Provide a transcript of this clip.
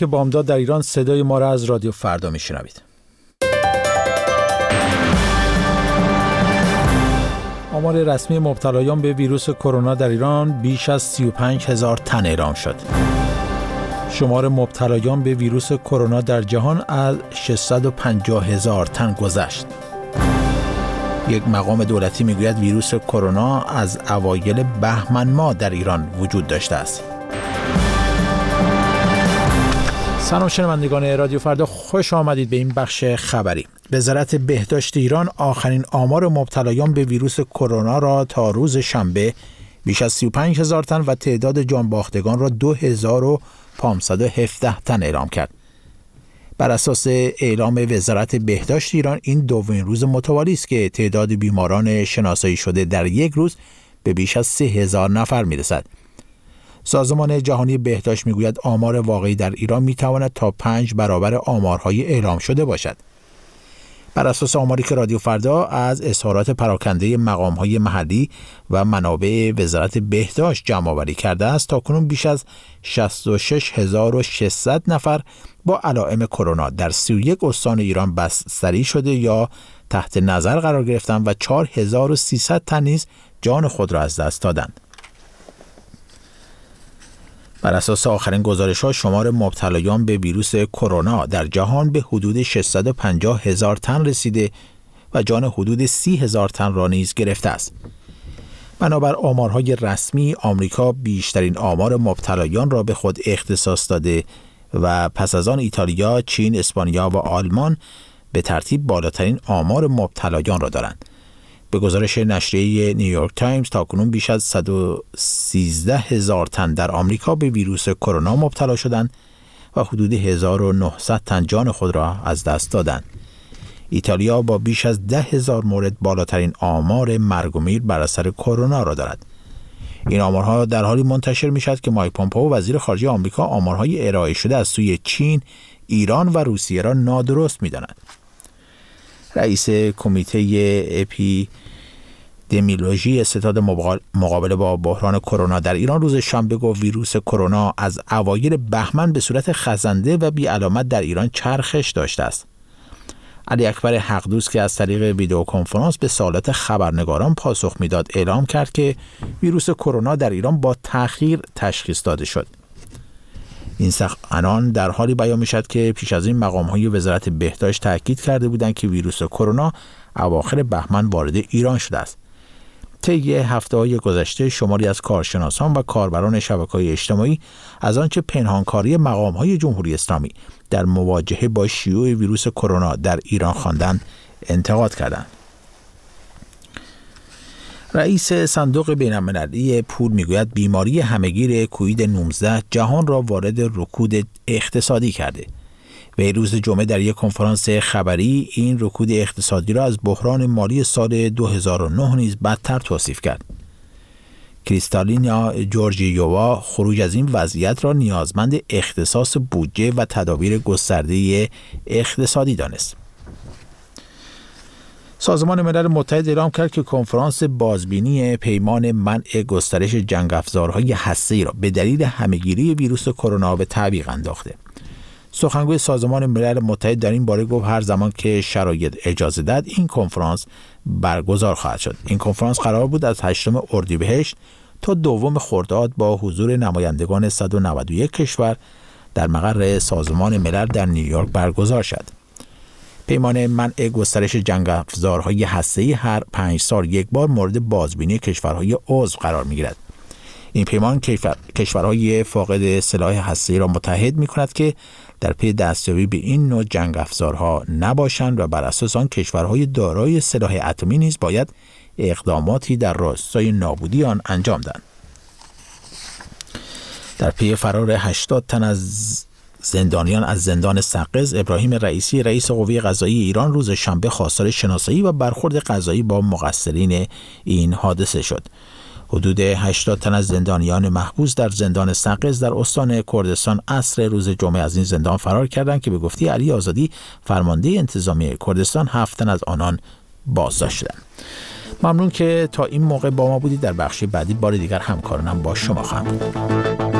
که بامداد در ایران، صدای ما را از رادیو فردا میشنوید. آمار رسمی مبتلایان به ویروس کرونا در ایران بیش از 35,000 تن اعلام شد. شمار مبتلایان به ویروس کرونا در جهان از 650,000 تن گذشت. یک مقام دولتی میگوید ویروس کرونا از اوایل بهمن ماه در ایران وجود داشته است. سلام شنوندگان رادیو فردا، خوش آمدید به این بخش خبری. وزارت بهداشت ایران آخرین آمار مبتلایان به ویروس کرونا را تا روز شنبه بیش از 35,000 تن و تعداد جانباختگان را 2,517 تن اعلام کرد. بر اساس اعلام وزارت بهداشت ایران، این دومین روز متوالی است که تعداد بیماران شناسایی شده در یک روز به بیش از 3,000 نفر میرسد. سازمان جهانی بهداشت میگوید آمار واقعی در ایران میتواند تا 5 برابر آمارهای اعلام شده باشد. بر اساس آماری که رادیو فردا از اظهارات پراکنده مقام‌های محلی و منابع وزارت بهداشت جمع‌آوری کرده است، تاکنون بیش از 66,600 نفر با علائم کرونا در 31 استان ایران بستری شده یا تحت نظر قرار گرفتند و 4,300 تن نیز جان خود را از دست دادند. بر اساس آخرین گزارش‌ها، شمار مبتلایان به ویروس کرونا در جهان به حدود 650,000 تن رسیده و جان حدود 30,000 تن را نیز گرفته است. بنابر آمارهای رسمی، آمریکا بیشترین آمار مبتلایان را به خود اختصاص داده و پس از آن ایتالیا، چین، اسپانیا و آلمان به ترتیب بالاترین آمار مبتلایان را دارند. به گزارش نشریه نیویورک تایمز، تاکنون بیش از 113,000 تن در آمریکا به ویروس کرونا مبتلا شدند و حدود 1,900 تن جان خود را از دست دادند. ایتالیا با بیش از 10,000 مورد بالاترین آمار مرگ و میر بر اثر کرونا را دارد. این آمارها در حالی منتشر می شود که مایک پومپئو وزیر خارجه آمریکا آمارهای ارائه شده از سوی چین، ایران و روسیه را نادرست می داند. رئیس کمیته اپیدمیولوژی ستاد مقابله با بحران کرونا در ایران روز شنبه گفت ویروس کرونا از اوایل بهمن به صورت خزنده و بی علامت در ایران چرخش داشته است. علی اکبر حقدوست که از طریق ویدیو کنفرانس به سوالات خبرنگاران پاسخ میداد، اعلام کرد که ویروس کرونا در ایران با تأخیر تشخیص داده شد. این سخنان در حالی بیان می‌شود که پیش از این مقام‌های وزارت بهداشت تاکید کرده بودند که ویروس کرونا اواخر بهمن وارد ایران شده است. طی هفته‌های گذشته شماری از کارشناسان و کاربران شبکه‌های اجتماعی از آنچه پنهانکاری مقام‌های جمهوری اسلامی در مواجهه با شیوع ویروس کرونا در ایران خواندند انتقاد کردند. رئیس صندوق بین‌المللی پول میگوید بیماری همهگیر کووید 19 جهان را وارد رکود اقتصادی کرده. و روز جمعه در یک کنفرانس خبری این رکود اقتصادی را از بحران مالی سال 2009 نیز بدتر توصیف کرد. کریستالینا جورجیووا خروج از این وضعیت را نیازمند اختصاص بودجه و تدابیر گسترده اقتصادی دانست. سازمان ملل متحد اعلام کرد که کنفرانس بازبینی پیمان منع گسترش جنگ افزارهای هسته‌ای را به دلیل همهگیری ویروس کرونا به تعویق انداخته. سخنگوی سازمان ملل متحد در این باره گفت هر زمان که شرایط اجازه داد این کنفرانس برگزار خواهد شد. این کنفرانس قرار بود از 8 اردیبهشت تا 2 خرداد با حضور نمایندگان 191 کشور در مقر سازمان ملل در نیویورک برگزار شد. پیمان منع گسترش جنگ افزارهای هسته‌ای هر 5 سال یک بار مورد بازبینی کشورهای عضو قرار می‌گیرد. این پیمان کشورهای فاقد سلاح هسته‌ای را متحد می‌کند که در پی دستیابی به این نوع جنگ افزارها نباشند و بر اساس آن کشورهای دارای سلاح اتمی نیز باید اقداماتی در راستای نابودی آن انجام دهند. در پی فرار 80 تن از زندانیان از زندان سقز، ابراهیم رئیسی رئیس قوه قضاییه ایران روز شنبه خواستار شناسایی و برخورد قضایی با مقصرین این حادثه شد. حدود 80 تن از زندانیان محبوس در زندان سقز در استان کردستان عصر روز جمعه از این زندان فرار کردند که به گفته علی آزادی فرمانده انتظامی کردستان 7 تن از آنان بازداشت شدند. ممنون که تا این موقع با ما بودید. در بخش بعدی بار دیگر همکارانم با شما خواهم بود.